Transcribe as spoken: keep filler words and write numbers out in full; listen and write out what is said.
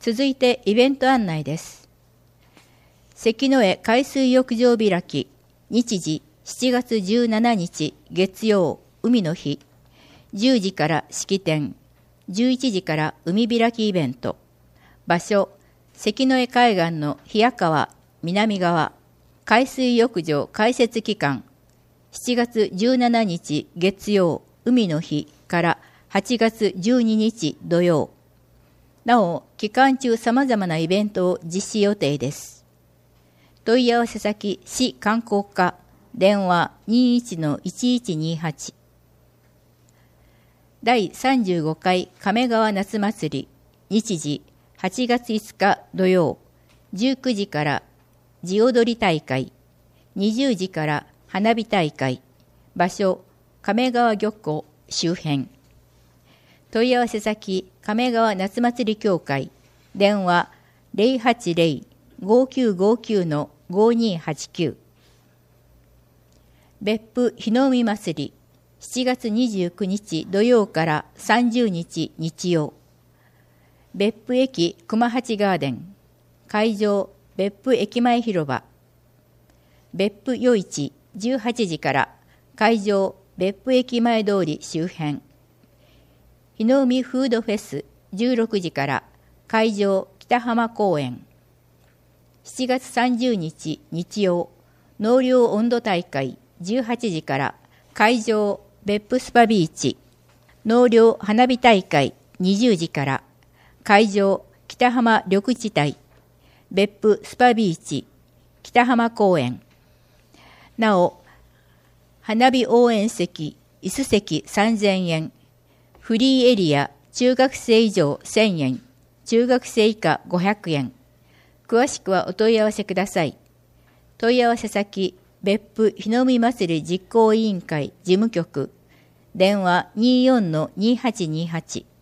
続いてイベント案内です。関の江海水浴場開き、日時しちがつじゅうしちにち月曜、海の日、じゅうじから式典、じゅういちじから海開きイベント、場所、関の江海岸の冷や川南側、海水浴場開設期間、しちがつじゅうしちにち月曜、海の日からはちがつじゅうににち土曜。なお、期間中様々なイベントを実施予定です。問い合わせ先、市観光課、電話 にじゅういちのいちいちにはち。だいさんじゅうごかい亀川夏祭り、日時はちがついつか土曜、じゅうくじから地踊り大会、にじゅうじから花火大会、場所、亀川漁港周辺。問い合わせ先、亀川夏祭り協会、電話 ゼロはちゼロ ごきゅうごきゅうのごにはちきゅう。別府日の海祭り、しちがつにじゅうくにち土曜からさんじゅうにち日曜。別府駅熊八ガーデン、会場別府駅前広場。別府夜市じゅうはちじから、会場別府駅前通り周辺。日の海フードフェスじゅうろくじから、会場北浜公園。しちがつさんじゅうにち日曜、納涼温度大会じゅうはちじから、会場別府スパビーチ。納涼花火大会にじゅうじから、会場北浜緑地帯。別府スパビーチ北浜公園。なお、花火応援席、椅子席さんぜんえん、フリーエリア中学生以上せんえん、中学生以下ごひゃくえん。詳しくはお問い合わせください。問い合わせ先、別府日の海祭り実行委員会事務局、電話 にじゅうよんのにはちにはち。